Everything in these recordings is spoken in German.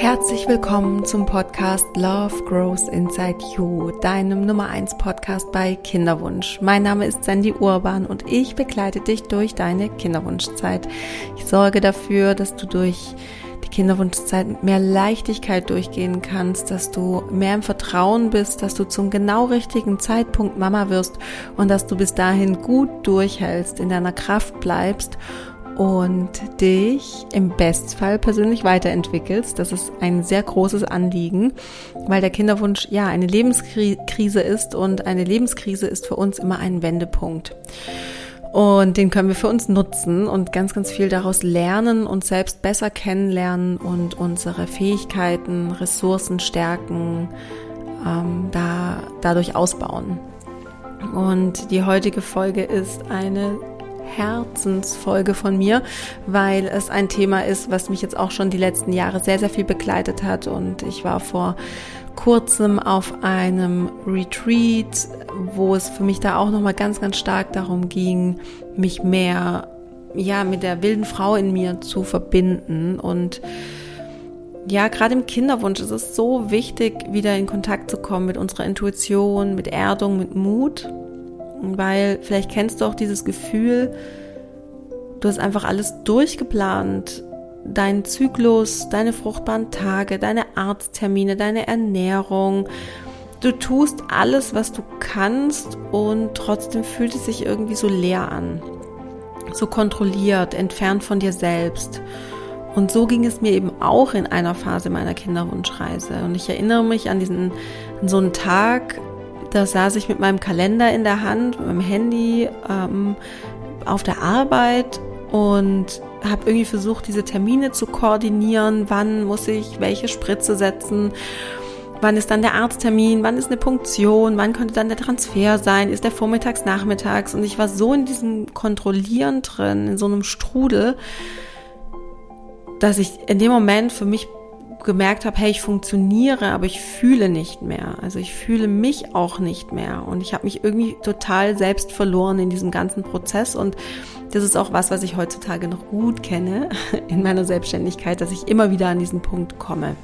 Herzlich willkommen zum Podcast Love Grows Inside You, deinem Nummer 1 Podcast bei Kinderwunsch. Mein Name ist Sandy Urban und ich begleite dich durch deine Kinderwunschzeit. Ich sorge dafür, dass du durch die Kinderwunschzeit mit mehr Leichtigkeit durchgehen kannst, dass du mehr im Vertrauen bist, dass du zum genau richtigen Zeitpunkt Mama wirst und dass du bis dahin gut durchhältst, in deiner Kraft bleibst und dich im Bestfall persönlich weiterentwickelst. Das ist ein sehr großes Anliegen, weil der Kinderwunsch ja eine Lebenskrise ist und eine Lebenskrise ist für uns immer ein Wendepunkt. Und den können wir für uns nutzen und ganz, ganz viel daraus lernen, uns selbst besser kennenlernen und unsere Fähigkeiten, Ressourcen, Stärken dadurch ausbauen. Und die heutige Folge ist eine Herzensfolge von mir, weil es ein Thema ist, was mich jetzt auch schon die letzten Jahre sehr, sehr viel begleitet hat. Und ich war vor kurzem auf einem Retreat, wo es für mich da auch nochmal ganz, ganz stark darum ging, mich mehr mit der wilden Frau in mir zu verbinden. Und ja, gerade im Kinderwunsch ist es so wichtig, wieder in Kontakt zu kommen mit unserer Intuition, mit Erdung, mit Mut. Weil vielleicht kennst du auch dieses Gefühl, du hast einfach alles durchgeplant, deinen Zyklus, deine fruchtbaren Tage, deine Arzttermine, deine Ernährung. Du tust alles, was du kannst und trotzdem fühlt es sich irgendwie so leer an, so kontrolliert, entfernt von dir selbst. Und so ging es mir eben auch in einer Phase meiner Kinderwunschreise. Und ich erinnere mich an so einen Tag. Da saß ich mit meinem Kalender in der Hand, mit meinem Handy auf der Arbeit und habe irgendwie versucht, diese Termine zu koordinieren. Wann muss ich welche Spritze setzen? Wann ist dann der Arzttermin? Wann ist eine Punktion? Wann könnte dann der Transfer sein? Ist der vormittags, nachmittags? Und ich war so in diesem Kontrollieren drin, in so einem Strudel, dass ich in dem Moment für mich gemerkt habe, hey, ich funktioniere, aber ich fühle nicht mehr. Also ich fühle mich auch nicht mehr. Und ich habe mich irgendwie total selbst verloren in diesem ganzen Prozess. Und das ist auch was ich heutzutage noch gut kenne in meiner Selbstständigkeit, dass ich immer wieder an diesen Punkt komme.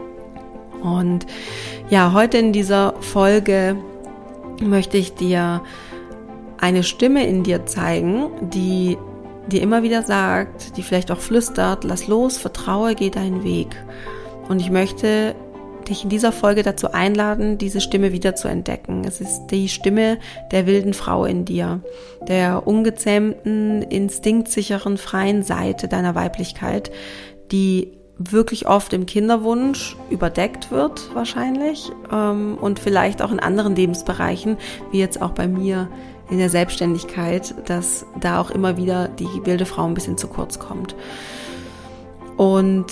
Und ja, heute in dieser Folge möchte ich dir eine Stimme in dir zeigen, die dir immer wieder sagt, die vielleicht auch flüstert, lass los, vertraue, geh deinen Weg. Und ich möchte dich in dieser Folge dazu einladen, diese Stimme wieder zu entdecken. Es ist die Stimme der wilden Frau in dir, der ungezähmten, instinktsicheren, freien Seite deiner Weiblichkeit, die wirklich oft im Kinderwunsch überdeckt wird wahrscheinlich und vielleicht auch in anderen Lebensbereichen, wie jetzt auch bei mir in der Selbstständigkeit, dass da auch immer wieder die wilde Frau ein bisschen zu kurz kommt. Und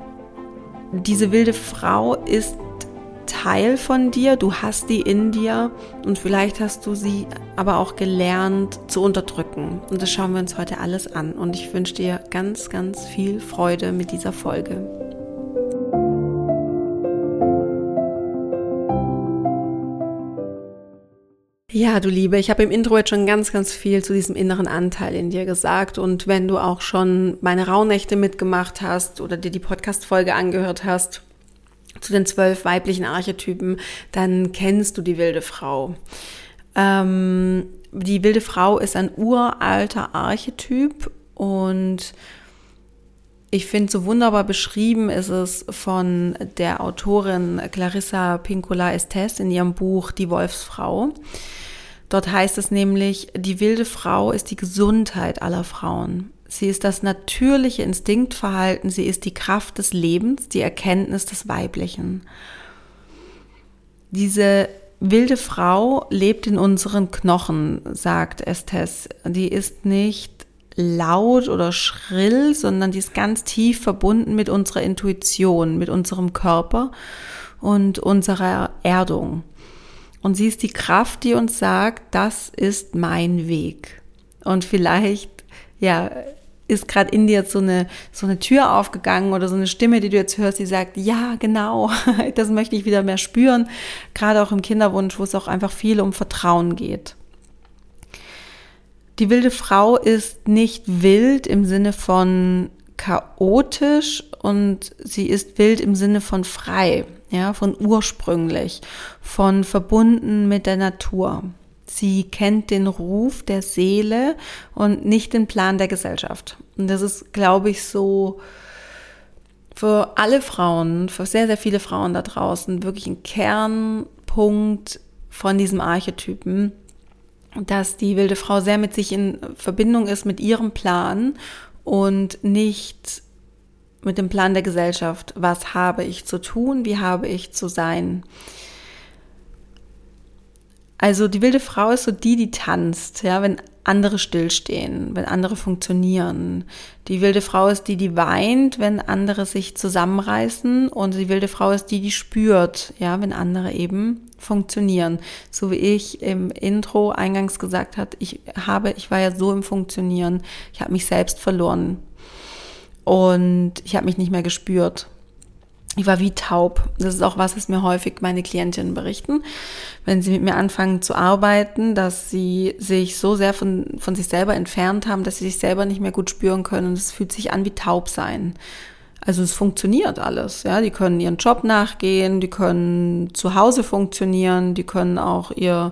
diese wilde Frau ist Teil von dir, du hast die in dir und vielleicht hast du sie aber auch gelernt zu unterdrücken. Und das schauen wir uns heute alles an und ich wünsche dir ganz, ganz viel Freude mit dieser Folge. Ja, du Liebe, ich habe im Intro jetzt schon ganz, ganz viel zu diesem inneren Anteil in dir gesagt und wenn du auch schon meine Rauhnächte mitgemacht hast oder dir die Podcast-Folge angehört hast zu den 12 weiblichen Archetypen, dann kennst du die wilde Frau. Die wilde Frau ist ein uralter Archetyp und ich finde, so wunderbar beschrieben ist es von der Autorin Clarissa Pinkola Estés in ihrem Buch Die Wolfsfrau. Dort heißt es nämlich, die wilde Frau ist die Gesundheit aller Frauen. Sie ist das natürliche Instinktverhalten, sie ist die Kraft des Lebens, die Erkenntnis des Weiblichen. Diese wilde Frau lebt in unseren Knochen, sagt Estés. Die ist nicht laut oder schrill, sondern die ist ganz tief verbunden mit unserer Intuition, mit unserem Körper und unserer Erdung. Und sie ist die Kraft, die uns sagt, das ist mein Weg. Und vielleicht, ist gerade in dir jetzt so eine Tür aufgegangen oder so eine Stimme, die du jetzt hörst, die sagt, ja, genau, das möchte ich wieder mehr spüren. Gerade auch im Kinderwunsch, wo es auch einfach viel um Vertrauen geht. Die wilde Frau ist nicht wild im Sinne von chaotisch und sie ist wild im Sinne von frei, ja, von ursprünglich, von verbunden mit der Natur. Sie kennt den Ruf der Seele und nicht den Plan der Gesellschaft. Und das ist, glaube ich, so für alle Frauen, für sehr, sehr viele Frauen da draußen wirklich ein Kernpunkt von diesem Archetypen, dass die wilde Frau sehr mit sich in Verbindung ist, mit ihrem Plan und nicht mit dem Plan der Gesellschaft. Was habe ich zu tun? Wie habe ich zu sein? Also die wilde Frau ist so die tanzt, ja, wenn andere stillstehen, wenn andere funktionieren. Die wilde Frau ist die weint, wenn andere sich zusammenreißen, und die wilde Frau ist die spürt, ja, wenn andere eben funktionieren. So wie ich im Intro eingangs gesagt habe, ich war ja so im Funktionieren, ich habe mich selbst verloren und ich habe mich nicht mehr gespürt. Ich war wie taub. Das ist auch was mir häufig meine Klientinnen berichten, wenn sie mit mir anfangen zu arbeiten, dass sie sich so sehr von sich selber entfernt haben, dass sie sich selber nicht mehr gut spüren können, und es fühlt sich an wie taub sein. Also es funktioniert alles, ja. Die können ihren Job nachgehen, die können zu Hause funktionieren, die können auch ihren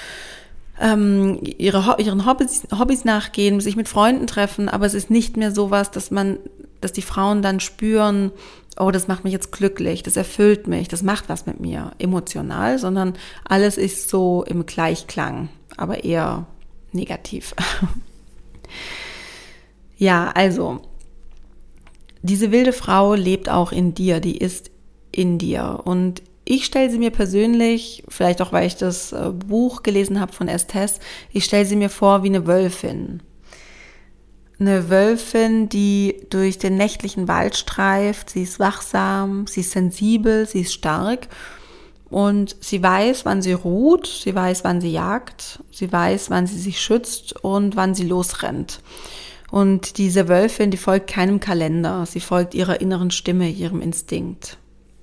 Hobbys nachgehen, sich mit Freunden treffen, aber es ist nicht mehr sowas, dass die Frauen dann spüren, oh, das macht mich jetzt glücklich, das erfüllt mich, das macht was mit mir, emotional, sondern alles ist so im Gleichklang, aber eher negativ. Ja, also, diese wilde Frau lebt auch in dir, die ist in dir, und ich stelle sie mir persönlich, vielleicht auch, weil ich das Buch gelesen habe von Estes, ich stelle sie mir vor wie eine Wölfin. Eine Wölfin, die durch den nächtlichen Wald streift. Sie ist wachsam, sie ist sensibel, sie ist stark und sie weiß, wann sie ruht, sie weiß, wann sie jagt, sie weiß, wann sie sich schützt und wann sie losrennt. Und diese Wölfin, die folgt keinem Kalender, sie folgt ihrer inneren Stimme, ihrem Instinkt.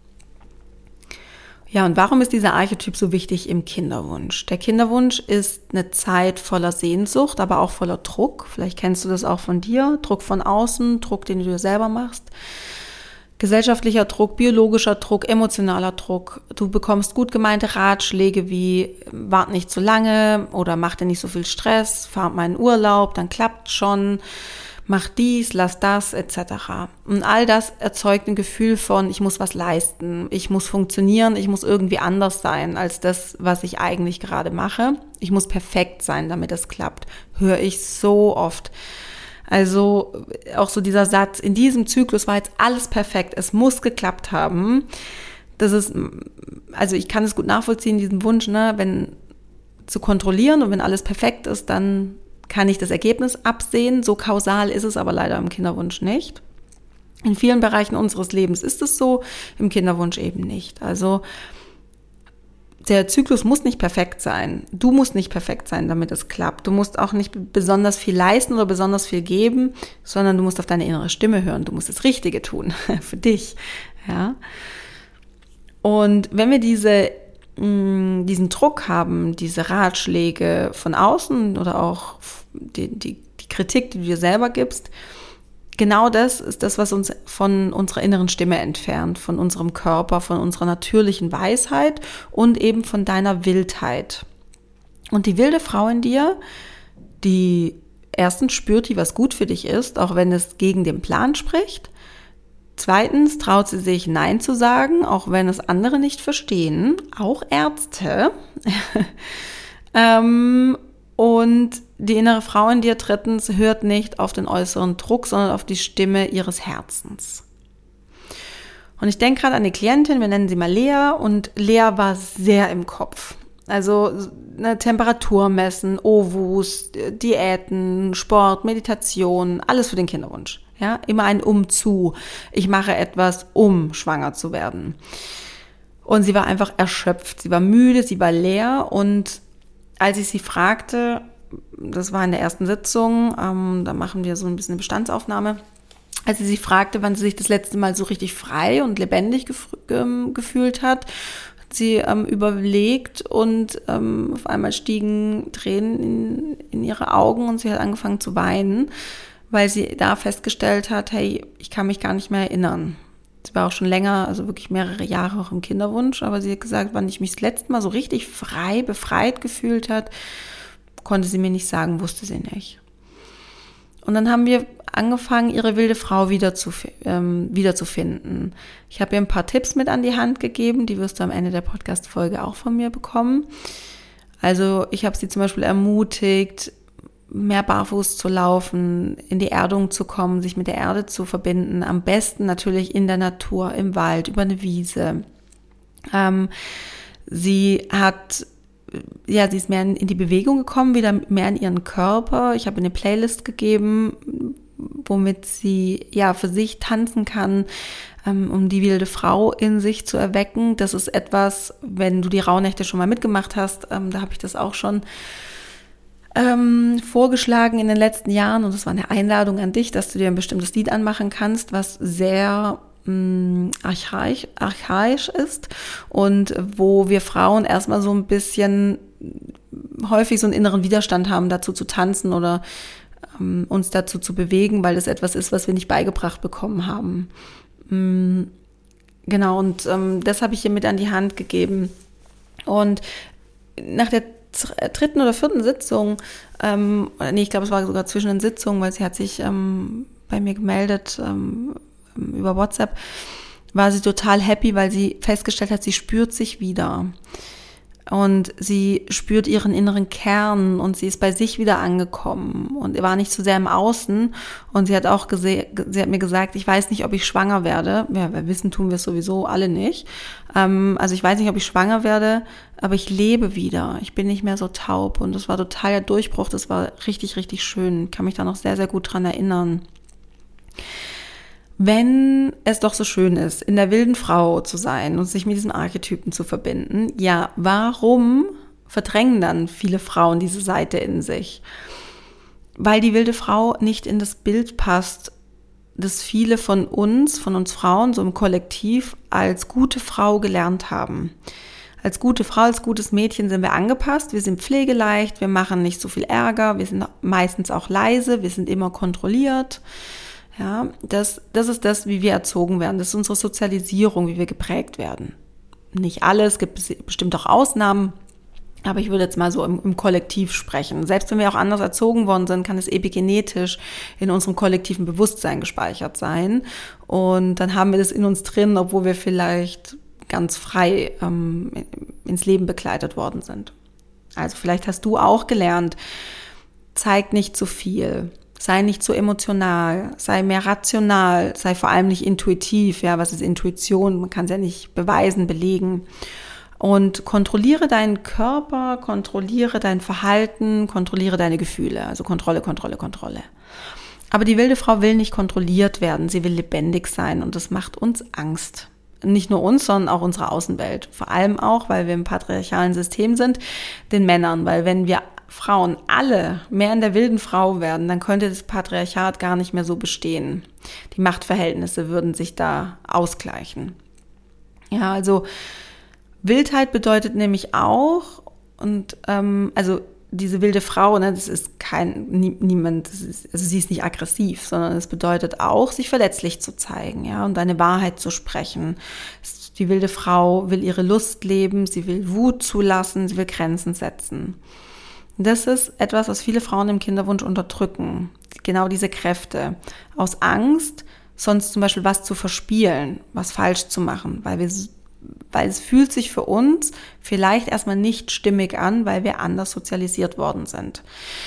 Ja, und warum ist dieser Archetyp so wichtig im Kinderwunsch? Der Kinderwunsch ist eine Zeit voller Sehnsucht, aber auch voller Druck. Vielleicht kennst du das auch von dir. Druck von außen, Druck, den du dir selber machst. Gesellschaftlicher Druck, biologischer Druck, emotionaler Druck. Du bekommst gut gemeinte Ratschläge wie, wart nicht zu lange oder mach dir nicht so viel Stress, fahr mal in Urlaub, dann klappt schon. Mach dies, lass das, etc. Und all das erzeugt ein Gefühl von, ich muss was leisten, ich muss funktionieren, ich muss irgendwie anders sein als das, was ich eigentlich gerade mache. Ich muss perfekt sein, damit es klappt. Höre ich so oft. Also auch so dieser Satz, in diesem Zyklus war jetzt alles perfekt, es muss geklappt haben. Das ist, also ich kann es gut nachvollziehen, diesen Wunsch, ne, wenn zu kontrollieren, und wenn alles perfekt ist, dann kann ich das Ergebnis absehen. So kausal ist es aber leider im Kinderwunsch nicht. In vielen Bereichen unseres Lebens ist es so, im Kinderwunsch eben nicht. Also der Zyklus muss nicht perfekt sein. Du musst nicht perfekt sein, damit es klappt. Du musst auch nicht besonders viel leisten oder besonders viel geben, sondern du musst auf deine innere Stimme hören. Du musst das Richtige tun für dich. Ja. Und wenn wir diesen Druck haben, diese Ratschläge von außen oder auch die Kritik, die du dir selber gibst, genau das ist das, was uns von unserer inneren Stimme entfernt, von unserem Körper, von unserer natürlichen Weisheit und eben von deiner Wildheit. Und die wilde Frau in dir, die erstens spürt die, was gut für dich ist, auch wenn es gegen den Plan spricht. Zweitens traut sie sich, Nein zu sagen, auch wenn es andere nicht verstehen, auch Ärzte. Und die innere Frau in dir drittens hört nicht auf den äußeren Druck, sondern auf die Stimme ihres Herzens. Und ich denke gerade an eine Klientin, wir nennen sie mal Lea, und Lea war sehr im Kopf. Also eine Temperatur messen, Ovus, Diäten, Sport, Meditation, alles für den Kinderwunsch. Ja, immer ein Umzu. Ich mache etwas, um schwanger zu werden. Und sie war einfach erschöpft. Sie war müde, sie war leer. Und als ich sie fragte, das war in der ersten Sitzung, da machen wir so ein bisschen eine Bestandsaufnahme, als ich sie fragte, wann sie sich das letzte Mal so richtig frei und lebendig gefühlt hat sie überlegt, und auf einmal stiegen Tränen in ihre Augen und sie hat angefangen zu weinen, weil sie da festgestellt hat, hey, ich kann mich gar nicht mehr erinnern. Sie war auch schon länger, also wirklich mehrere Jahre auch im Kinderwunsch, aber sie hat gesagt, wann ich mich das letzte Mal so richtig frei, befreit gefühlt hat, konnte sie mir nicht sagen, wusste sie nicht. Und dann haben wir angefangen, ihre wilde Frau wiederzufinden. Ich habe ihr ein paar Tipps mit an die Hand gegeben, die wirst du am Ende der Podcast-Folge auch von mir bekommen. Also ich habe sie zum Beispiel ermutigt, mehr barfuß zu laufen, in die Erdung zu kommen, sich mit der Erde zu verbinden. Am besten natürlich in der Natur, im Wald, über eine Wiese. Sie ist mehr in die Bewegung gekommen, wieder mehr in ihren Körper. Ich habe eine Playlist gegeben, womit sie für sich tanzen kann, um die wilde Frau in sich zu erwecken. Das ist etwas, wenn du die Rauhnächte schon mal mitgemacht hast, da habe ich das auch schon vorgeschlagen in den letzten Jahren, und das war eine Einladung an dich, dass du dir ein bestimmtes Lied anmachen kannst, was sehr archaisch ist und wo wir Frauen erstmal so ein bisschen häufig so einen inneren Widerstand haben, dazu zu tanzen oder uns dazu zu bewegen, weil das etwas ist, was wir nicht beigebracht bekommen haben. Genau, und das habe ich ihr mit an die Hand gegeben. Und nach der 3. oder 4. Sitzung, ich glaube, es war sogar zwischen den Sitzungen, weil sie hat sich bei mir gemeldet über WhatsApp, war sie total happy, weil sie festgestellt hat, sie spürt sich wieder. Und sie spürt ihren inneren Kern und sie ist bei sich wieder angekommen und war nicht so sehr im Außen. Und sie hat auch sie hat mir gesagt, ich weiß nicht, ob ich schwanger werde. Ja, wir wissen, tun wir es sowieso alle nicht. Also ich weiß nicht, ob ich schwanger werde, aber ich lebe wieder. Ich bin nicht mehr so taub und das war total der Durchbruch. Das war richtig, richtig schön. Ich kann mich da noch sehr, sehr gut dran erinnern. Wenn es doch so schön ist, in der wilden Frau zu sein und sich mit diesen Archetypen zu verbinden, ja, warum verdrängen dann viele Frauen diese Seite in sich? Weil die wilde Frau nicht in das Bild passt, das viele von uns Frauen, so im Kollektiv, als gute Frau gelernt haben. Als gute Frau, als gutes Mädchen sind wir angepasst, wir sind pflegeleicht, wir machen nicht so viel Ärger, wir sind meistens auch leise, wir sind immer kontrolliert. Ja, das ist das, wie wir erzogen werden. Das ist unsere Sozialisierung, wie wir geprägt werden. Nicht alles, es gibt bestimmt auch Ausnahmen, aber ich würde jetzt mal so im Kollektiv sprechen. Selbst wenn wir auch anders erzogen worden sind, kann es epigenetisch in unserem kollektiven Bewusstsein gespeichert sein. Und dann haben wir das in uns drin, obwohl wir vielleicht ganz frei ins Leben begleitet worden sind. Also vielleicht hast du auch gelernt, zeig nicht zu viel. Sei nicht so emotional, sei mehr rational, sei vor allem nicht intuitiv. Ja, was ist Intuition? Man kann es ja nicht beweisen, belegen. Und kontrolliere deinen Körper, kontrolliere dein Verhalten, kontrolliere deine Gefühle. Also Kontrolle, Kontrolle, Kontrolle. Aber die wilde Frau will nicht kontrolliert werden, sie will lebendig sein und das macht uns Angst. Nicht nur uns, sondern auch unsere Außenwelt. Vor allem auch, weil wir im patriarchalen System sind, den Männern. Weil wenn wir Frauen alle mehr in der wilden Frau werden, dann könnte das Patriarchat gar nicht mehr so bestehen. Die Machtverhältnisse würden sich da ausgleichen. Ja, also Wildheit bedeutet nämlich auch, und also diese wilde Frau, ne, das ist niemand, also sie ist nicht aggressiv, sondern es bedeutet auch, sich verletzlich zu zeigen, ja, und eine Wahrheit zu sprechen. Die wilde Frau will ihre Lust leben, sie will Wut zulassen, sie will Grenzen setzen. Das ist etwas, was viele Frauen im Kinderwunsch unterdrücken. Genau diese Kräfte. Aus Angst, sonst zum Beispiel was zu verspielen, was falsch zu machen, weil es fühlt sich für uns vielleicht erstmal nicht stimmig an, weil wir anders sozialisiert worden sind.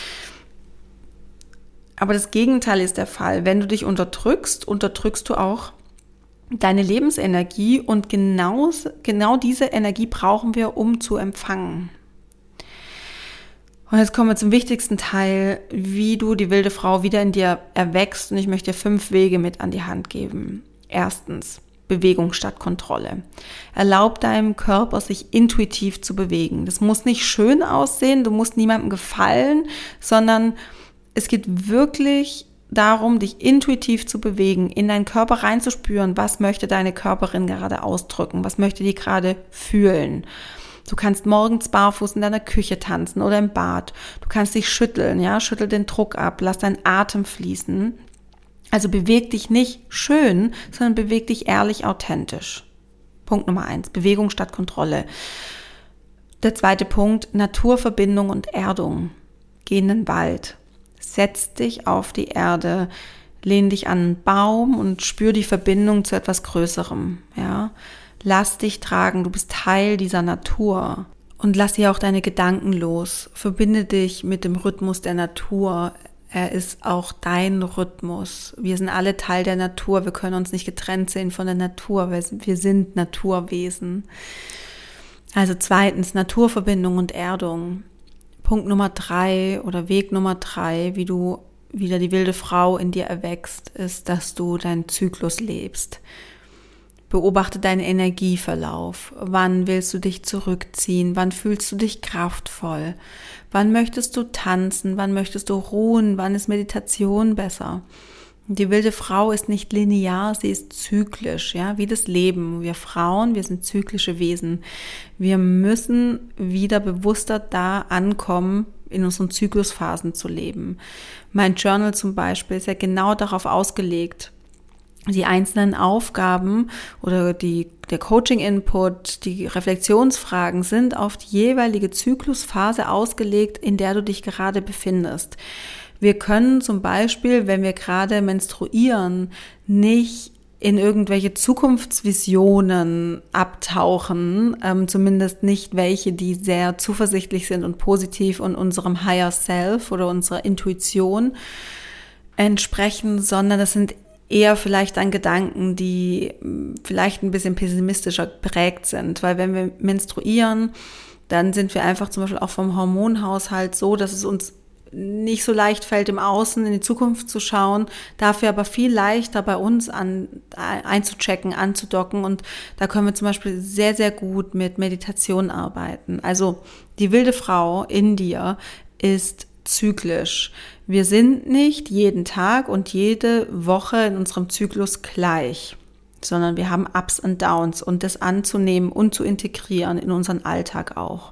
Aber das Gegenteil ist der Fall. Wenn du dich unterdrückst, unterdrückst du auch deine Lebensenergie und genau diese Energie brauchen wir, um zu empfangen. Und jetzt kommen wir zum wichtigsten Teil, wie du die wilde Frau wieder in dir erwächst. Und ich möchte dir 5 Wege mit an die Hand geben. Erstens, Bewegung statt Kontrolle. Erlaub deinem Körper, sich intuitiv zu bewegen. Das muss nicht schön aussehen, du musst niemandem gefallen, sondern es geht wirklich darum, dich intuitiv zu bewegen, in deinen Körper reinzuspüren, was möchte deine Körperin gerade ausdrücken, was möchte die gerade fühlen. Du kannst morgens barfuß in deiner Küche tanzen oder im Bad. Du kannst dich schütteln, ja, schüttel den Druck ab, lass deinen Atem fließen. Also beweg dich nicht schön, sondern beweg dich ehrlich, authentisch. Punkt Nummer 1, Bewegung statt Kontrolle. Der zweite Punkt, Naturverbindung und Erdung. Geh in den Wald, setz dich auf die Erde, lehn dich an einen Baum und spür die Verbindung zu etwas Größerem. Ja? Lass dich tragen, du bist Teil dieser Natur. Und lass hier auch deine Gedanken los. Verbinde dich mit dem Rhythmus der Natur. Er ist auch dein Rhythmus. Wir sind alle Teil der Natur. Wir können uns nicht getrennt sehen von der Natur. Wir sind Naturwesen. Also zweitens, Naturverbindung und Erdung. Punkt Nummer 3 oder Weg Nummer 3, wie du wieder die wilde Frau in dir erwächst, ist, dass du deinen Zyklus lebst. Beobachte deinen Energieverlauf. Wann willst du dich zurückziehen? Wann fühlst du dich kraftvoll? Wann möchtest du tanzen? Wann möchtest du ruhen? Wann ist Meditation besser? Die wilde Frau ist nicht linear, sie ist zyklisch, ja, wie das Leben. Wir Frauen, wir sind zyklische Wesen. Wir müssen wieder bewusster da ankommen, in unseren Zyklusphasen zu leben. Mein Journal zum Beispiel ist ja genau darauf ausgelegt, die einzelnen Aufgaben oder der Coaching-Input, die Reflexionsfragen sind auf die jeweilige Zyklusphase ausgelegt, in der du dich gerade befindest. Wir können zum Beispiel, wenn wir gerade menstruieren, nicht in irgendwelche Zukunftsvisionen abtauchen, zumindest nicht welche, die sehr zuversichtlich sind und positiv und unserem Higher Self oder unserer Intuition entsprechen, sondern das sind eher vielleicht an Gedanken, die vielleicht ein bisschen pessimistischer geprägt sind, weil wenn wir menstruieren, dann sind wir einfach zum Beispiel auch vom Hormonhaushalt so, dass es uns nicht so leicht fällt, im Außen in die Zukunft zu schauen, dafür aber viel leichter bei uns einzuchecken, anzudocken, und da können wir zum Beispiel sehr, sehr gut mit Meditation arbeiten. Also die wilde Frau in dir ist zyklisch. Wir sind nicht jeden Tag und jede Woche in unserem Zyklus gleich, sondern wir haben Ups und Downs, und das anzunehmen und zu integrieren in unseren Alltag auch.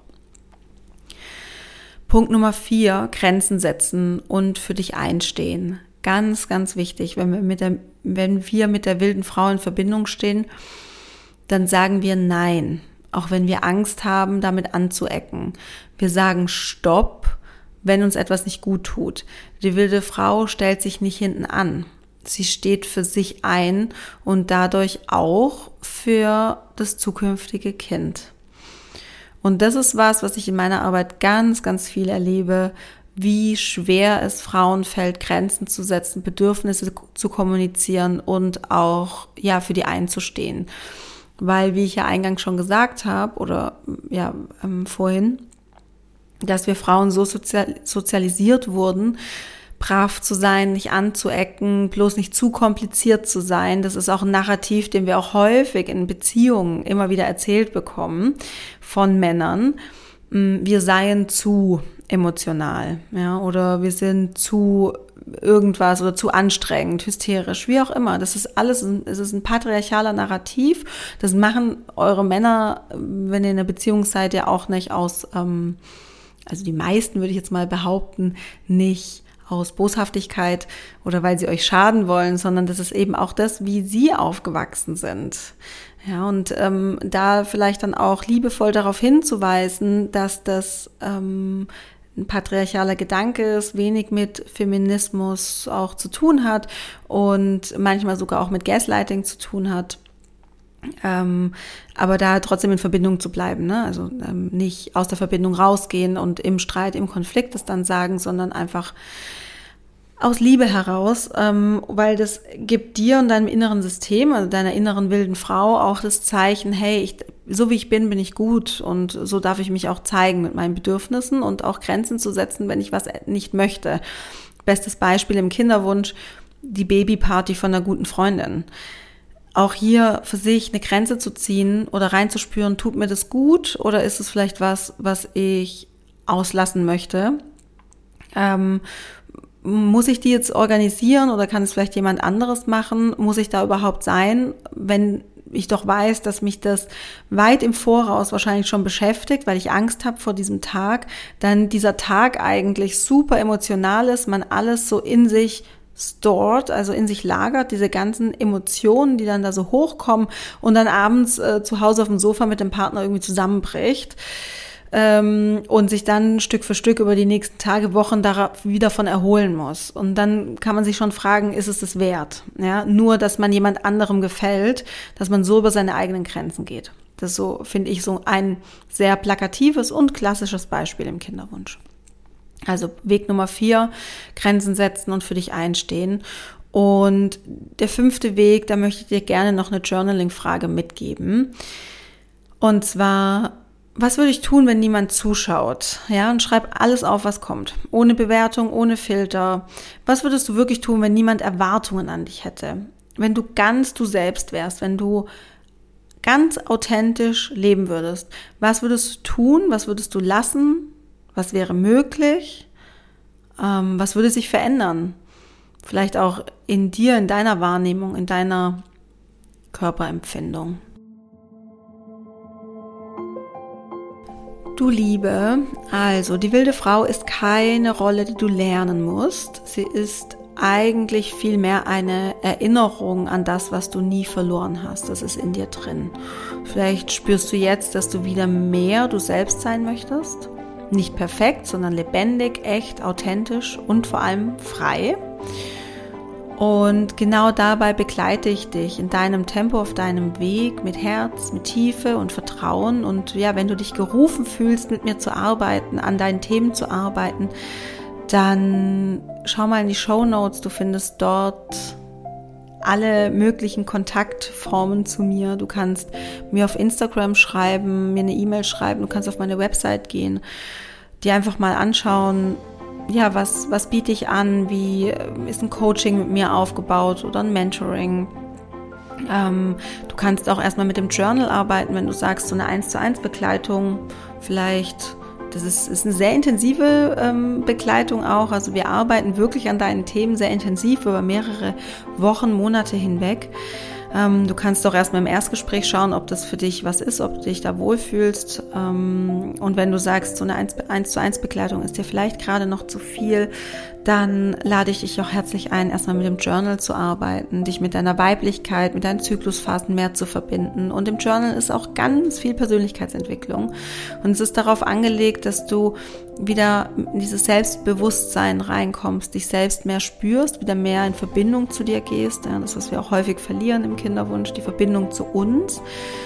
Punkt Nummer 4, Grenzen setzen und für dich einstehen. Ganz, ganz wichtig, wenn wir mit der wilden Frau in Verbindung stehen, dann sagen wir Nein, auch wenn wir Angst haben, damit anzuecken. Wir sagen Stopp, wenn uns etwas nicht gut tut. Die wilde Frau stellt sich nicht hinten an. Sie steht für sich ein und dadurch auch für das zukünftige Kind. Und das ist was ich in meiner Arbeit ganz, ganz viel erlebe, wie schwer es Frauen fällt, Grenzen zu setzen, Bedürfnisse zu kommunizieren und auch für die einzustehen. Weil, wie ich ja eingangs schon gesagt habe oder vorhin, dass wir Frauen so sozialisiert wurden, brav zu sein, nicht anzuecken, bloß nicht zu kompliziert zu sein. Das ist auch ein Narrativ, den wir auch häufig in Beziehungen immer wieder erzählt bekommen von Männern. Wir seien zu emotional, oder wir sind zu irgendwas oder zu anstrengend, hysterisch, wie auch immer. Das ist alles, es ist ein patriarchaler Narrativ. Das machen eure Männer, wenn ihr in einer Beziehung seid, ja auch nicht aus, also die meisten, würde ich jetzt mal behaupten, nicht aus Boshaftigkeit oder weil sie euch schaden wollen, sondern das ist eben auch das, wie sie aufgewachsen sind. Ja, und da vielleicht dann auch liebevoll darauf hinzuweisen, dass das ein patriarchaler Gedanke ist, wenig mit Feminismus auch zu tun hat und manchmal sogar auch mit Gaslighting zu tun hat. Aber da trotzdem in Verbindung zu bleiben, ne? Also nicht aus der Verbindung rausgehen und im Streit, im Konflikt das dann sagen, sondern einfach aus Liebe heraus, weil das gibt dir und deinem inneren System, also deiner inneren wilden Frau, auch das Zeichen, hey, so wie ich bin ich gut und so darf ich mich auch zeigen mit meinen Bedürfnissen und auch Grenzen zu setzen, wenn ich was nicht möchte. Bestes Beispiel im Kinderwunsch, die Babyparty von einer guten Freundin. Auch hier für sich eine Grenze zu ziehen oder reinzuspüren, tut mir das gut oder ist es vielleicht was ich auslassen möchte? Muss ich die jetzt organisieren oder kann es vielleicht jemand anderes machen? Muss ich da überhaupt sein? Wenn ich doch weiß, dass mich das weit im Voraus wahrscheinlich schon beschäftigt, weil ich Angst habe vor diesem Tag, dann dieser Tag eigentlich super emotional ist, man alles so in sich stored, also in sich lagert, diese ganzen Emotionen, die dann da so hochkommen und dann abends zu Hause auf dem Sofa mit dem Partner irgendwie zusammenbricht und sich dann Stück für Stück über die nächsten Tage, Wochen wieder von erholen muss. Und dann kann man sich schon fragen, ist es das wert? Ja, nur, dass man jemand anderem gefällt, dass man so über seine eigenen Grenzen geht. Das ist so, finde ich, so ein sehr plakatives und klassisches Beispiel im Kinderwunsch. Also Weg Nummer 4, Grenzen setzen und für dich einstehen. Und der 5. Weg, da möchte ich dir gerne noch eine Journaling-Frage mitgeben. Und zwar, was würde ich tun, wenn niemand zuschaut? Ja, und schreib alles auf, was kommt. Ohne Bewertung, ohne Filter. Was würdest du wirklich tun, wenn niemand Erwartungen an dich hätte? Wenn du ganz du selbst wärst, wenn du ganz authentisch leben würdest. Was würdest du tun? Was würdest du lassen? Was wäre möglich? Was würde sich verändern? Vielleicht auch in dir, in deiner Wahrnehmung, in deiner Körperempfindung. Du Liebe, also die wilde Frau ist keine Rolle, die du lernen musst. Sie ist eigentlich vielmehr eine Erinnerung an das, was du nie verloren hast. Das ist in dir drin. Vielleicht spürst du jetzt, dass du wieder mehr du selbst sein möchtest. Nicht perfekt, sondern lebendig, echt, authentisch und vor allem frei. Und genau dabei begleite ich dich in deinem Tempo, auf deinem Weg, mit Herz, mit Tiefe und Vertrauen. Und ja, wenn du dich gerufen fühlst, mit mir zu arbeiten, an deinen Themen zu arbeiten, dann schau mal in die Shownotes. Du findest dort alle möglichen Kontaktformen zu mir. Du kannst mir auf Instagram schreiben, mir eine E-Mail schreiben, du kannst auf meine Website gehen, dir einfach mal anschauen, ja, was biete ich an, wie ist ein Coaching mit mir aufgebaut oder ein Mentoring. Du kannst auch erstmal mit dem Journal arbeiten, wenn du sagst, so eine 1:1 Begleitung vielleicht. Das ist eine sehr intensive Begleitung auch. Also wir arbeiten wirklich an deinen Themen sehr intensiv über mehrere Wochen, Monate hinweg. Du kannst doch erstmal im Erstgespräch schauen, ob das für dich was ist, ob du dich da wohlfühlst. Und wenn du sagst, so eine 1:1 Begleitung ist dir vielleicht gerade noch zu viel, dann lade ich dich auch herzlich ein, erstmal mit dem Journal zu arbeiten, dich mit deiner Weiblichkeit, mit deinen Zyklusphasen mehr zu verbinden. Und im Journal ist auch ganz viel Persönlichkeitsentwicklung. Und es ist darauf angelegt, dass du wieder in dieses Selbstbewusstsein reinkommst, dich selbst mehr spürst, wieder mehr in Verbindung zu dir gehst. Ja, das, was wir auch häufig verlieren im Kinderwunsch, die Verbindung zu uns.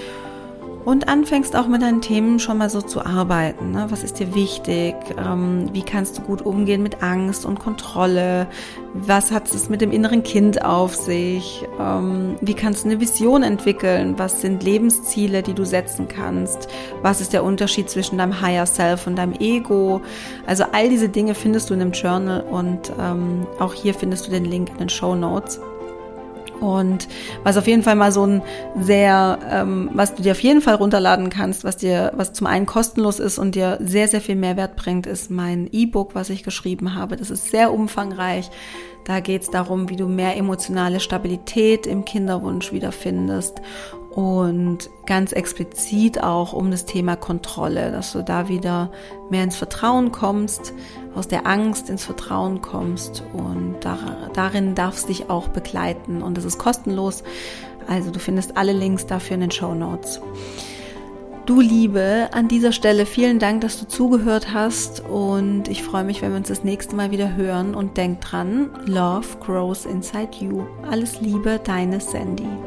Und anfängst auch mit deinen Themen schon mal so zu arbeiten. Ne? Was ist dir wichtig? Wie kannst du gut umgehen mit Angst und Kontrolle? Was hat es mit dem inneren Kind auf sich? Wie kannst du eine Vision entwickeln? Was sind Lebensziele, die du setzen kannst? Was ist der Unterschied zwischen deinem Higher Self und deinem Ego? Also all diese Dinge findest du in dem Journal und auch hier findest du den Link in den Shownotes. Und was auf jeden Fall mal so ein sehr, was du dir auf jeden Fall runterladen kannst, was zum einen kostenlos ist und dir sehr, sehr viel Mehrwert bringt, ist mein E-Book, was ich geschrieben habe. Das ist sehr umfangreich. Da geht es darum, wie du mehr emotionale Stabilität im Kinderwunsch wiederfindest und ganz explizit auch um das Thema Kontrolle, dass du da wieder mehr ins Vertrauen kommst, aus der Angst ins Vertrauen kommst und darin darfst du dich auch begleiten und das ist kostenlos. Also du findest alle Links dafür in den Shownotes. Du Liebe, an dieser Stelle vielen Dank, dass du zugehört hast und ich freue mich, wenn wir uns das nächste Mal wieder hören und denk dran, Love grows inside you. Alles Liebe, deine Sandy.